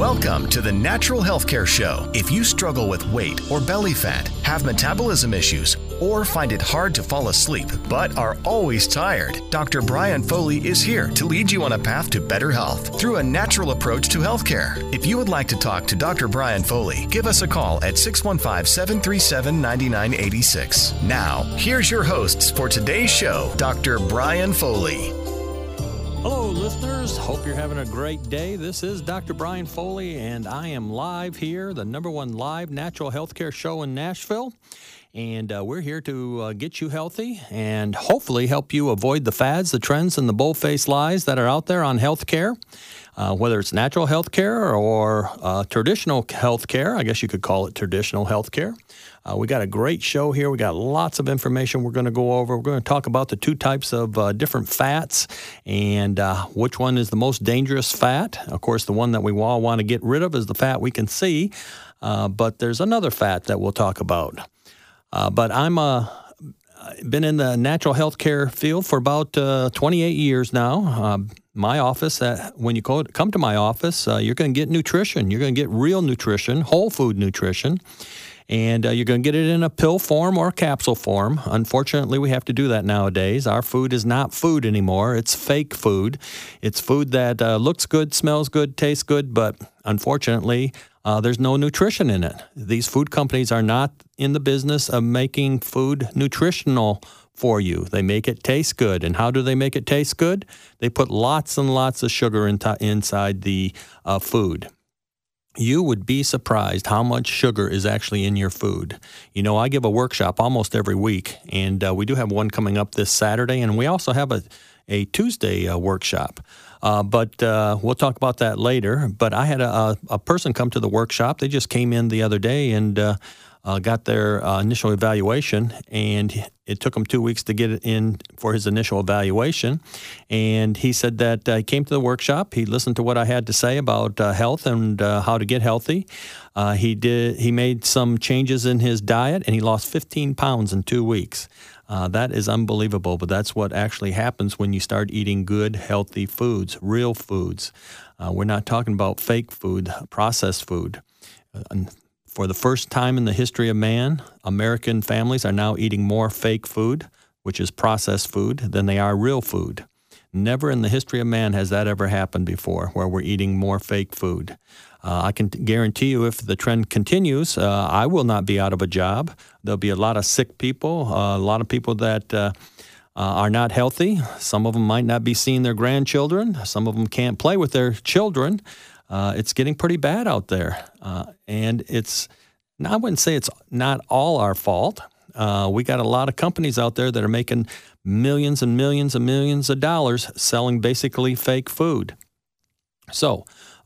Welcome to the Natural Healthcare Show. If you struggle with weight or belly fat, have metabolism issues, or find it hard to fall asleep but are always tired, Dr. Brian Foley is here to lead you on a path to better health through a natural approach to healthcare. If you would like to talk to Dr. Brian Foley, give us a call at 615-737-9986. Now, here's your hosts for today's show, Dr. Brian Foley. Hello, listeners. Hope you're having a great day. This is Dr. Brian Foley, and I am live here, the #1 live natural healthcare show in Nashville. And we're here to get you healthy and hopefully help you avoid the fads, the trends, and the bull-faced lies that are out there on healthcare. Whether it's natural healthcare or traditional healthcare, I guess you could call it traditional healthcare. We got a great show here. We got lots of information we're going to go over. We're going to talk about the two types of different fats and which one is the most dangerous fat. Of course, the one that we all want to get rid of is the fat we can see, but there's another fat that we'll talk about. But I'm been in the natural healthcare field for about 28 years now. My office, when you come to my office, you're going to get nutrition. You're going to get real nutrition, whole food nutrition. And you're going to get it in a pill form or a capsule form. Unfortunately, we have to do that nowadays. Our food is not food anymore. It's fake food. It's food that looks good, smells good, tastes good, but unfortunately, there's no nutrition in it. These food companies are not in the business of making food nutritional for you. They make it taste good. And how do they make it taste good? They put lots and lots of sugar inside the food. You would be surprised how much sugar is actually in your food. You know, I give a workshop almost every week, and we do have one coming up this Saturday, and we also have a Tuesday workshop. But we'll talk about that later. But I had a person come to the workshop. They just came in the other day and got their initial evaluation, and it took him 2 weeks to get it in for his initial evaluation. And he said that he came to the workshop. He listened to what I had to say about health and how to get healthy. He made some changes in his diet, and he lost 15 pounds in 2 weeks. That is unbelievable, but that's what actually happens when you start eating good, healthy foods, real foods. We're not talking about fake food, processed food. For the first time in the history of man, American families are now eating more fake food, which is processed food, than they are real food. Never in the history of man has that ever happened before, where we're eating more fake food. I can guarantee you if the trend continues, I will not be out of a job. There'll be a lot of sick people, a lot of people that are not healthy. Some of them might not be seeing their grandchildren. Some of them can't play with their children. It's getting pretty bad out there. And I wouldn't say it's not all our fault. We got a lot of companies out there that are making millions and millions and millions of dollars selling basically fake food. So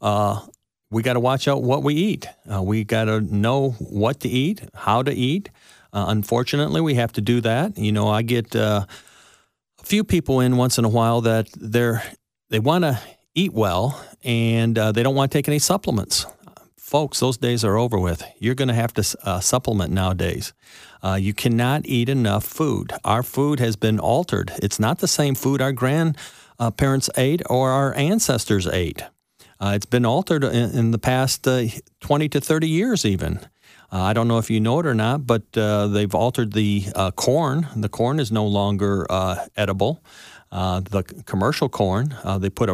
we got to watch out what we eat. We got to know what to eat, how to eat. Unfortunately, we have to do that. You know, I get a few people in once in a while that they want to eat well, and they don't want to take any supplements. Folks, those days are over with. You're going to have to supplement nowadays. You cannot eat enough food. Our food has been altered. It's not the same food our grandparents ate or our ancestors ate. It's been altered in the past 20 to 30 years even. I don't know if you know it or not, but they've altered the corn. The corn is no longer edible. The commercial corn, they put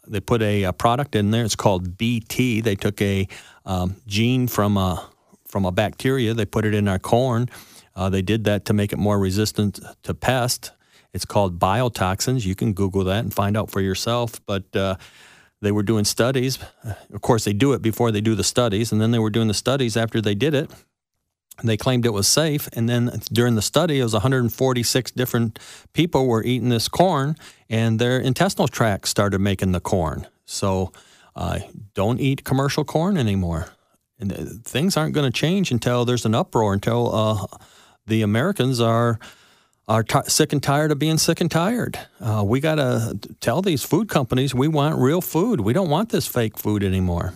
a product in there. It's called BT. They took a gene from a bacteria. They put it in our corn. They did that to make it more resistant to pests. It's called biotoxins. You can Google that and find out for yourself. But they were doing studies. Of course, they do it before they do the studies, and then they were doing the studies after they did it. They claimed it was safe, and then during the study, it was 146 different people were eating this corn, and their intestinal tract started making the corn. So don't eat commercial corn anymore. And things aren't going to change until there's an uproar, until the Americans are sick and tired of being sick and tired. We got to tell these food companies we want real food. We don't want this fake food anymore.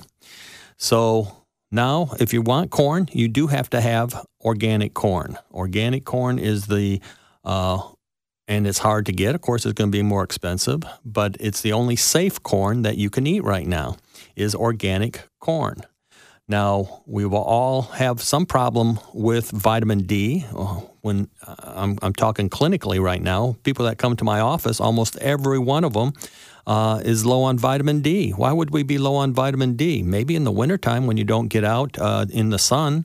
So now, if you want corn, you do have to have organic corn. Organic corn is the and it's hard to get. Of course, it's going to be more expensive, but it's the only safe corn that you can eat right now is organic corn. Now, we will all have some problem with vitamin D. When I'm talking clinically right now, people that come to my office, almost every one of them is low on vitamin D. Why would we be low on vitamin D? Maybe in the wintertime when you don't get out in the sun,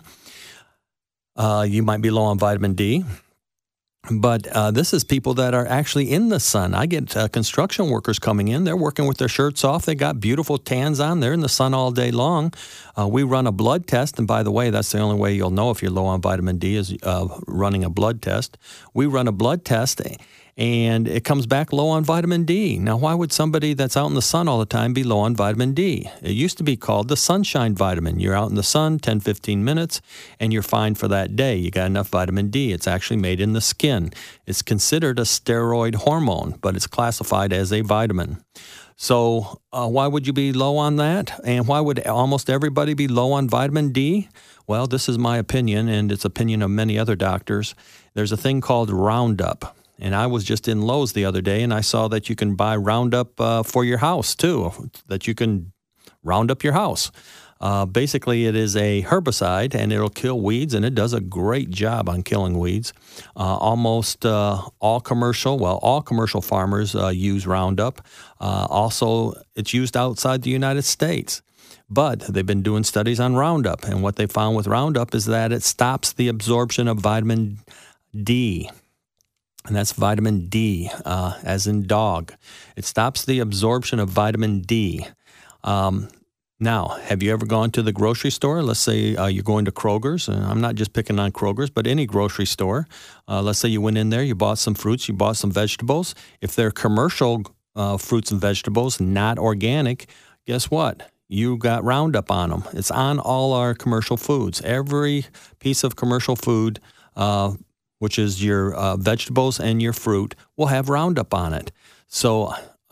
you might be low on vitamin D. But this is people that are actually in the sun. I get construction workers coming in. They're working with their shirts off. They got beautiful tans on. They're in the sun all day long. We run a blood test. And by the way, that's the only way you'll know if you're low on vitamin D is running a blood test. We run a blood test, and it comes back low on vitamin D. Now, why would somebody that's out in the sun all the time be low on vitamin D? It used to be called the sunshine vitamin. You're out in the sun 10, 15 minutes, and you're fine for that day. You got enough vitamin D. It's actually made in the skin. It's considered a steroid hormone, but it's classified as a vitamin. So why would you be low on that? And why would almost everybody be low on vitamin D? Well, this is my opinion, and it's opinion of many other doctors. There's a thing called Roundup. And I was just in Lowe's the other day, and I saw that you can buy Roundup for your house, too, that you can round up your house. Basically, it is a herbicide, and it'll kill weeds, and it does a great job on killing weeds. Almost all commercial farmers use Roundup. Also, it's used outside the United States. But they've been doing studies on Roundup, and what they found with Roundup is that it stops the absorption of vitamin D. And that's vitamin D, as in dog. It stops the absorption of vitamin D. Now, have you ever gone to the grocery store? Let's say you're going to Kroger's. And I'm not just picking on Kroger's, but any grocery store. Let's say you went in there, you bought some fruits, you bought some vegetables. If they're commercial fruits and vegetables, not organic, guess what? You got Roundup on them. It's on all our commercial foods. Every piece of commercial food, which is your vegetables and your fruit, will have Roundup on it. So,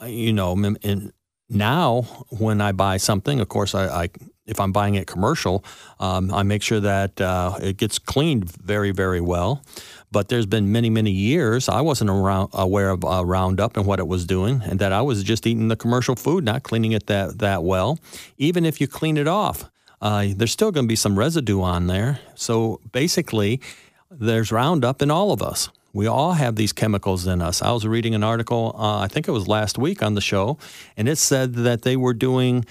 now when I buy something, of course, if I'm buying it commercial, I make sure that it gets cleaned very, very well. But there's been many, many years I wasn't aware of Roundup and what it was doing, and that I was just eating the commercial food, not cleaning it that well. Even if you clean it off, there's still going to be some residue on there. So basically, there's Roundup in all of us. We all have these chemicals in us. I was reading an article, I think it was last week on the show, and it said that they were doing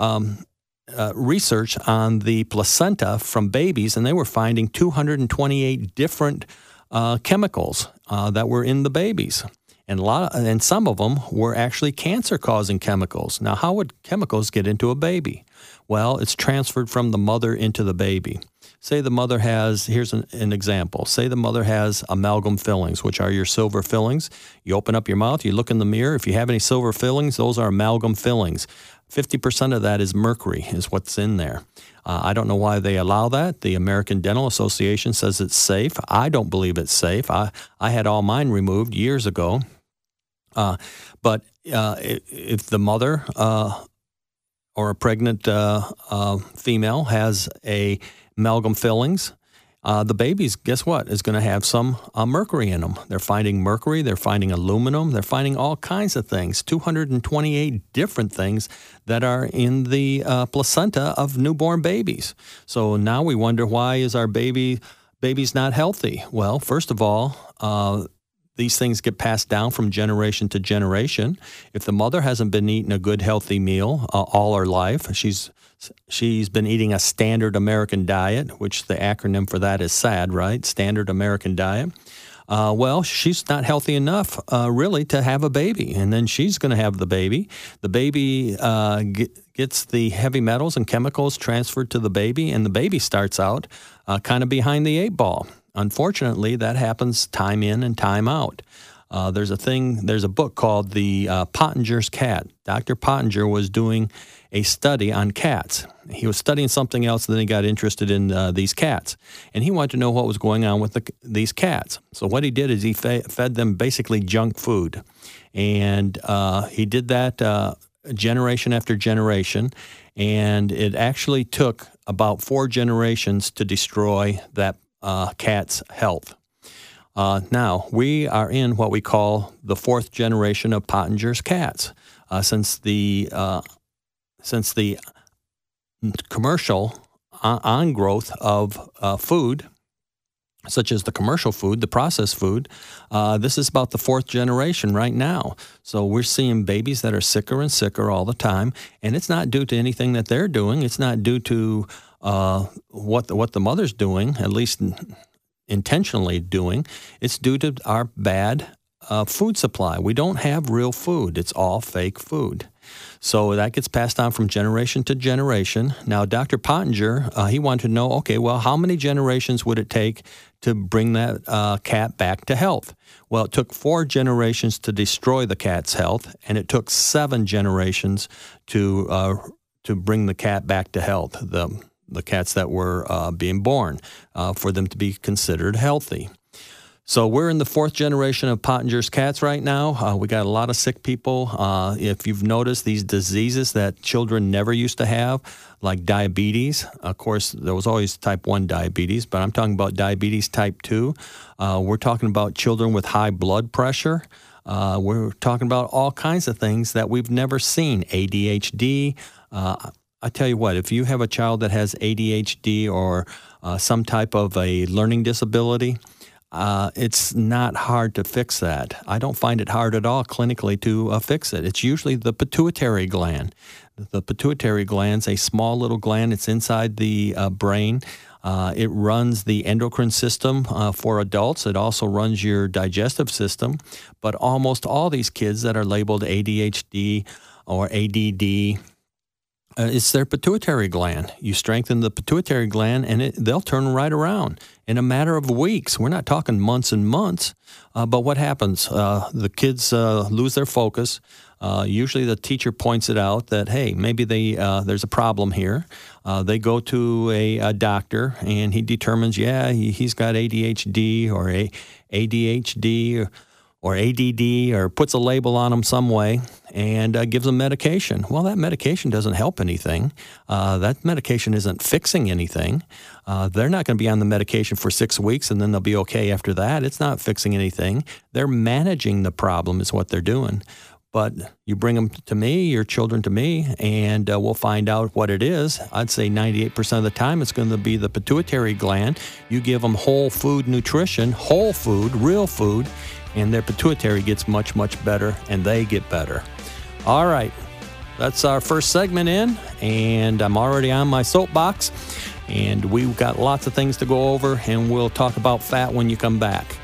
research on the placenta from babies, and they were finding 228 different chemicals that were in the babies. And some of them were actually cancer-causing chemicals. Now, how would chemicals get into a baby? Well, it's transferred from the mother into the baby. Say the mother has, here's an example. Say the mother has amalgam fillings, which are your silver fillings. You open up your mouth, you look in the mirror. If you have any silver fillings, those are amalgam fillings. 50% of that is mercury, is what's in there. I don't know why they allow that. The American Dental Association says it's safe. I don't believe it's safe. I had all mine removed years ago. But if the mother or a pregnant female has a amalgam fillings, the babies, guess what, is going to have some mercury in them. They're finding mercury, they're finding aluminum, they're finding all kinds of things, 228 different things that are in the placenta of newborn babies. So now we wonder, why is our baby's not healthy? Well, first of all, these things get passed down from generation to generation. If the mother hasn't been eating a good, healthy meal all her life, she's been eating a standard American diet, which the acronym for that is SAD, right? Standard American diet. Well, she's not healthy enough, really, to have a baby. And then she's going to have the baby. The baby gets the heavy metals and chemicals transferred to the baby, and the baby starts out kind of behind the 8 ball. Unfortunately, that happens time in and time out. There's a book called The Pottinger's Cat. Dr. Pottinger was doing a study on cats. He was studying something else, and then he got interested in these cats. And he wanted to know what was going on with these cats. So what he did is he fed them basically junk food. And he did that generation after generation. And it actually took about 4 generations to destroy that cat's health. Now, we are in what we call the fourth generation of Pottinger's cats. Since the commercial on-growth of food, such as the commercial food, the processed food, this is about the fourth generation right now. So we're seeing babies that are sicker and sicker all the time, and it's not due to anything that they're doing. It's not due to what the mother's doing, at least intentionally doing. It's due to our bad food supply. We don't have real food. It's all fake food. So that gets passed on from generation to generation. Now, Dr. Pottinger, he wanted to know, okay, well, how many generations would it take to bring that cat back to health? Well, it took 4 generations to destroy the cat's health, and it took 7 generations to bring the cat back to health, the cats that were being born, for them to be considered healthy. So we're in the 4th generation of Pottinger's cats right now. We got a lot of sick people. If you've noticed, these diseases that children never used to have, like diabetes. Of course, there was always type 1 diabetes, but I'm talking about diabetes type 2. We're talking about children with high blood pressure. We're talking about all kinds of things that we've never seen. ADHD. I tell you what, if you have a child that has ADHD or some type of a learning disability, it's not hard to fix that. I don't find it hard at all clinically to fix it. It's usually the pituitary gland. The pituitary gland's a small little gland. It's inside the brain. It runs the endocrine system for adults. It also runs your digestive system. But almost all these kids that are labeled ADHD or ADD, it's their pituitary gland. You strengthen the pituitary gland, and they'll turn right around in a matter of weeks. We're not talking months and months. But what happens? The kids lose their focus. Usually the teacher points it out that, hey, maybe there's a problem here. They go to a doctor, and he determines, he's got ADHD or ADHD or ADD, or puts a label on them some way and gives them medication. Well, that medication doesn't help anything. That medication isn't fixing anything. They're not going to be on the medication for 6 weeks and then they'll be okay after that. It's not fixing anything. They're managing the problem is what they're doing. But you bring them to me, your children to me, and we'll find out what it is. I'd say 98% of the time it's going to be the pituitary gland. You give them whole food nutrition, whole food, real food, and their pituitary gets much, much better, and they get better. All right, that's our first segment in, and I'm already on my soapbox, and we've got lots of things to go over, and we'll talk about fat when you come back.